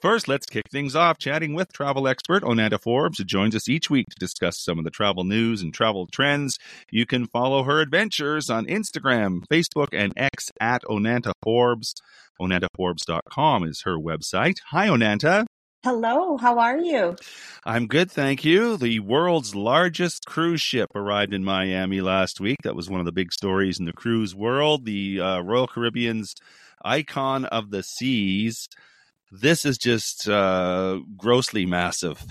First, let's kick things off chatting with travel expert Onanta Forbes, who joins us each week to discuss some of the travel news and travel trends. You can follow her adventures on Instagram, Facebook, and X at Onanta Forbes. OnantaForbes.com is her website. Hi, Onanta. Hello, how are you? I'm good, thank you. The world's largest cruise ship arrived in Miami last week. That was one of the big stories in the cruise world. The Royal Caribbean's Icon of the Seas. This is just grossly massive.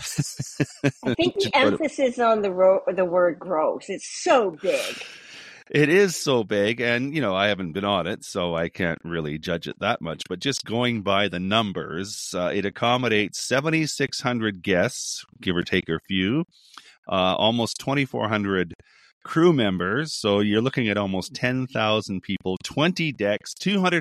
I think the emphasis on the word gross. It's so big. It is so big, and, I haven't been on it, so I can't really judge it that much. But just going by the numbers, it accommodates 7,600 guests, give or take a few, almost 2,400 crew members. So you're looking at almost 10,000 people, 20 decks,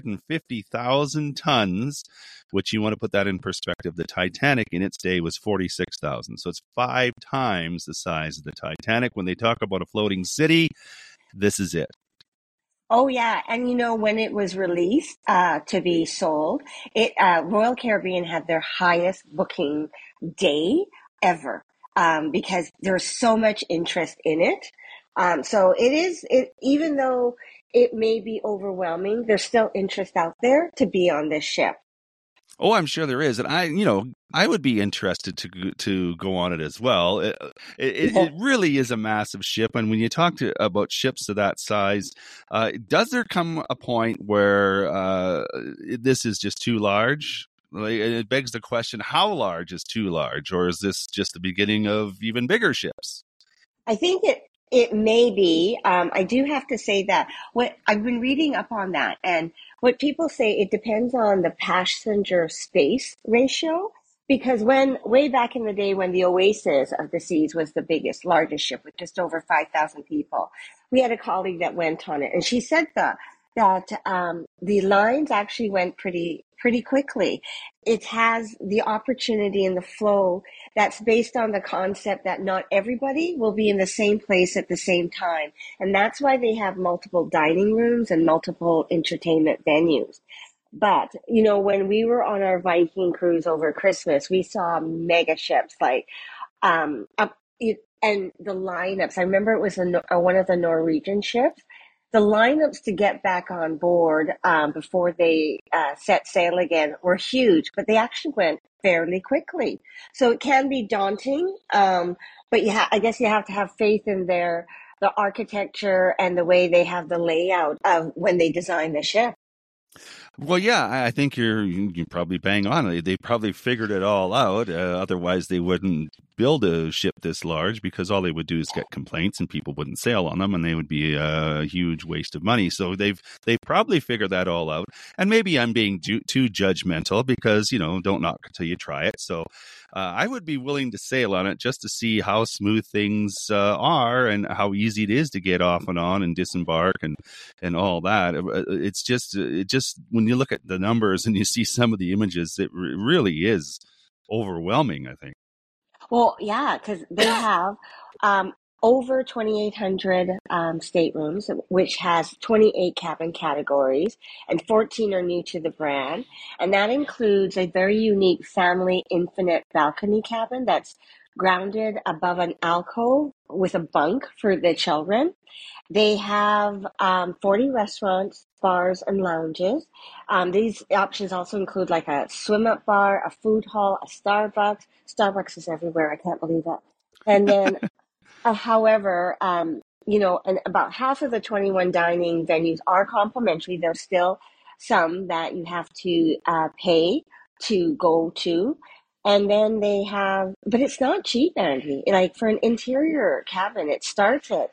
250,000 tons, which you want to put that in perspective. The Titanic in its day was 46,000. So it's 5 times the size of the Titanic. When they talk about a floating city, this is it. Oh, yeah. And, when it was released to be sold, Royal Caribbean had their highest booking day ever because there's so much interest in it. So even though it may be overwhelming, there's still interest out there to be on this ship. Oh, I'm sure there is. And I would be interested to go on it as well. It really is a massive ship. And when you talk about ships of that size, does there come a point where this is just too large? It begs the question, how large is too large? Or is this just the beginning of even bigger ships? I think it may be. I do have to say that what I've been reading up on that, and what people say, it depends on the passenger space ratio. Because way back in the day when the Oasis of the Seas was the largest ship with just over 5,000 people, we had a colleague that went on it, and she said that the lines actually went pretty quickly. It has the opportunity and the flow that's based on the concept that not everybody will be in the same place at the same time. And that's why they have multiple dining rooms and multiple entertainment venues. But, when we were on our Viking cruise over Christmas, we saw mega ships and the lineups. I remember it was one of the Norwegian ships. The lineups to get back on board before they set sail again were huge, but they actually went fairly quickly. So it can be daunting, but I guess you have to have faith in the architecture and the way they have the layout of when they design the ship. Well, yeah, I think you're probably bang on. They probably figured it all out. Otherwise, they wouldn't build a ship this large, because all they would do is get complaints and people wouldn't sail on them, and they would be a huge waste of money. So they've probably figured that all out. And maybe I'm being too judgmental, because, don't knock until you try it. So I would be willing to sail on it just to see how smooth things are and how easy it is to get off and on and disembark and all that. It's just when you look at the numbers and you see some of the images, it really is overwhelming, I think. Well, yeah, because they have over 2,800 staterooms, which has 28 cabin categories, and 14 are new to the brand. And that includes a very unique family infinite balcony cabin that's grounded above an alcove with a bunk for the children. They have 40 restaurants, bars, and lounges. These options also include like a swim-up bar, a food hall, a Starbucks. Starbucks is everywhere. I can't believe that. And then, however, and about half of the 21 dining venues are complimentary. There's still some that you have to pay to go to. And then they have, but it's not cheap, Andy. Like for an interior cabin, it starts at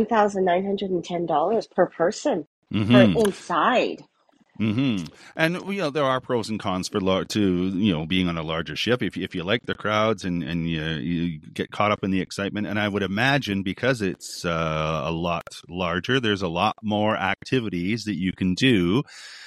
$1,910 per person for inside. Mm-hmm. And there are pros and cons for being on a larger ship. If you like the crowds and you get caught up in the excitement, and I would imagine because it's a lot larger, there's a lot more activities that you can do.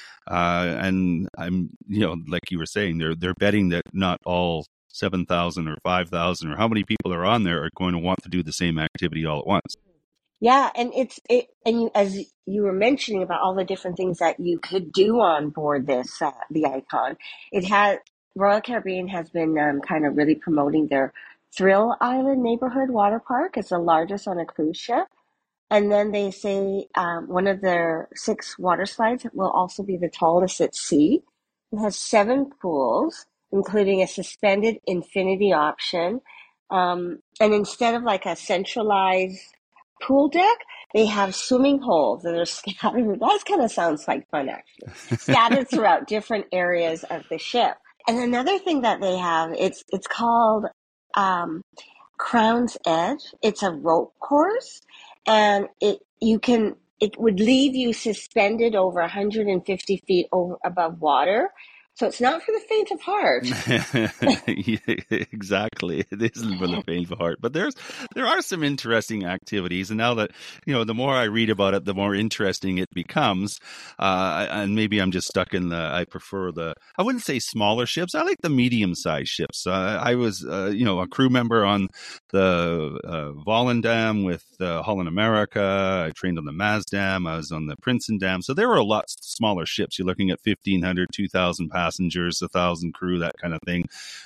And I'm like you were saying, they're betting that not all 7,000 or 5,000 or how many people are on there are going to want to do the same activity all at once. Yeah, and as you were mentioning about all the different things that you could do on board this the Icon, it has Royal Caribbean has been kind of really promoting their Thrill Island neighborhood water park. It's the largest on a cruise ship. And then they say one of their six water slides will also be the tallest at sea. It has seven pools, including a suspended infinity option. And instead of like a centralized pool deck, they have swimming holes that are scattered. That kind of sounds like fun, actually. Scattered throughout different areas of the ship. And another thing that they have, it's called um, Crown's Edge. It's a rope course, and it would leave you suspended over 150 feet above water. So it's not for the faint of heart. Yeah, exactly. It isn't for the faint of heart. But there are some interesting activities, and now that the more I read about it, the more interesting it becomes. And maybe I'm just stuck in I prefer I wouldn't say smaller ships. I like the medium-sized ships. I was a crew member on the Volendam with Holland America. I trained on the Maasdam. I was on the Princeton Dam. So there were a lot smaller ships. You're looking at 1,500, 2,000 passengers, 1,000 crew, that kind of thing.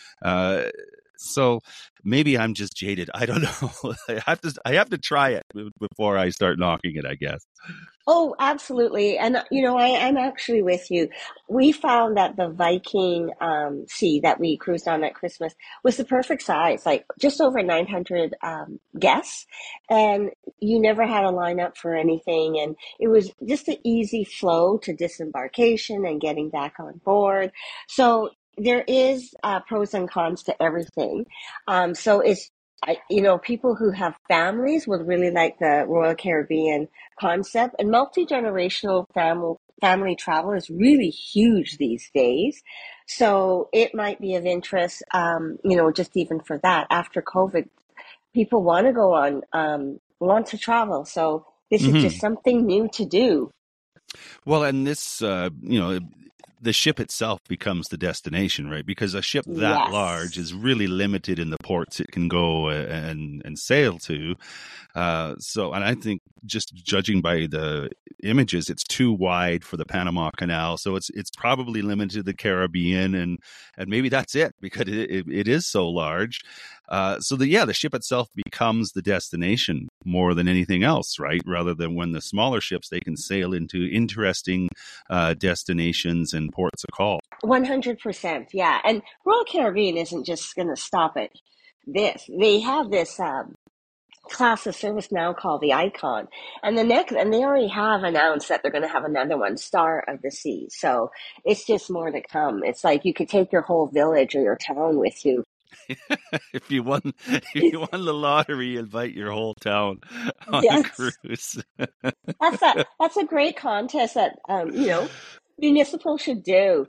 So maybe I'm just jaded. I don't know. I have to try it before I start knocking it, I guess. Oh, absolutely. And, I'm actually with you. We found that the Viking Sea that we cruised on at Christmas was the perfect size, like just over 900 guests. And you never had a lineup for anything. And it was just an easy flow to disembarkation and getting back on board. So there is pros and cons to everything. So people who have families would really like the Royal Caribbean concept, and multi-generational family travel is really huge these days. So it might be of interest, just even for that. After COVID, people want to go on, want to travel. So this is just Mm-hmm. something new to do. Well, and this, the ship itself becomes the destination, right? Because a ship that large Yes. is really limited in the ports it can go and sail to. And I think just judging by the images, it's too wide for the Panama Canal. So it's probably limited to the Caribbean, and maybe that's it because it is so large. The ship itself becomes the destination more than anything else, right? Rather than when the smaller ships, they can sail into interesting destinations and ports of call. 100%. Yeah. And Royal Caribbean isn't just going to stop at this. They have this class of service now called the Icon, and they already have announced that they're going to have another one, Star of the Sea. So it's just more to come. It's like you could take your whole village or your town with you. If you won the lottery, invite your whole town on a Yes, cruise. that's a great contest that municipal should do.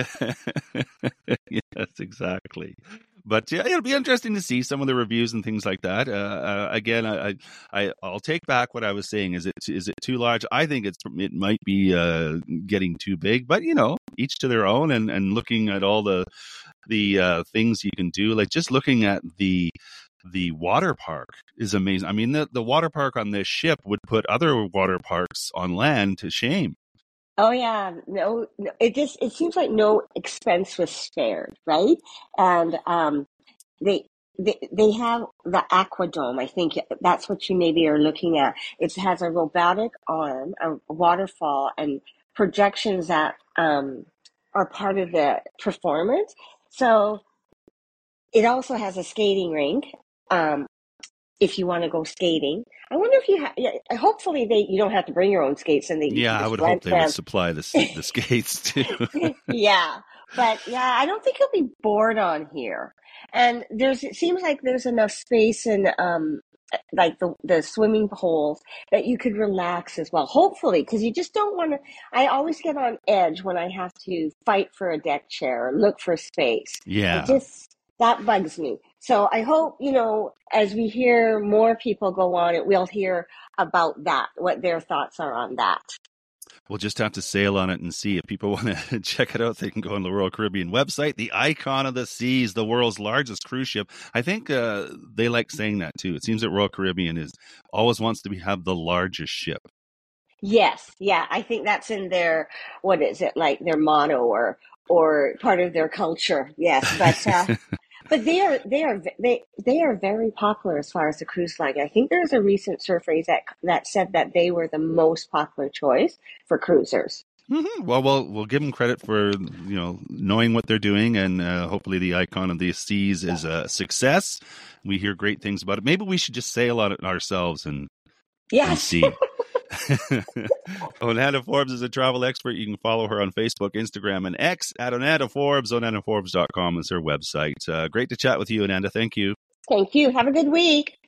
Yes, exactly. But yeah, it'll be interesting to see some of the reviews and things like that. Again, I'll take back what I was saying. Is it too large? I think it might be getting too big. But each to their own. And looking at all the things you can do, like just looking at the water park is amazing. I mean, the water park on this ship would put other water parks on land to shame. Oh yeah, no, it seems like no expense was spared, right? And they they have the Aquadome. I think that's what you maybe are looking at. It has a robotic arm, a waterfall, and projections that are part of the performance. So it also has a skating rink. Um, if you want to go skating, I wonder if yeah, hopefully you don't have to bring your own skates and that you can Yeah, I just would hope rent they would them. supply the skates too. Yeah, but yeah, I don't think you'll be bored on here. And it seems like there's enough space in like the swimming holes that you could relax as well. Hopefully, because you just don't want to. I always get on edge when I have to fight for a deck chair or look for space. It Yeah. just that bugs me. So I hope, as we hear more people go on it, we'll hear about that, what their thoughts are on that. We'll just have to sail on it and see. If people want to check it out, they can go on the Royal Caribbean website. The Icon of the Seas, the world's largest cruise ship. I think they like saying that too. It seems that Royal Caribbean always wants to have the largest ship. Yes, yeah, I think that's in their, what is it, like their motto or or part of their culture. Yes, but they are very popular as far as the cruise line. I think there's a recent survey that said that they were the most popular choice for cruisers. Mm-hmm. Well, we'll give them credit for knowing what they're doing, and hopefully the Icon of the Seas is a success. We hear great things about it. Maybe we should just sail on it ourselves and Yes. see. Onanda Forbes is a travel expert. You can follow her on Facebook, Instagram, and X at Onanda Forbes. OnandaForbes.com is her website. Great to chat with you, Onanda. Thank you. Thank you. Have a good week.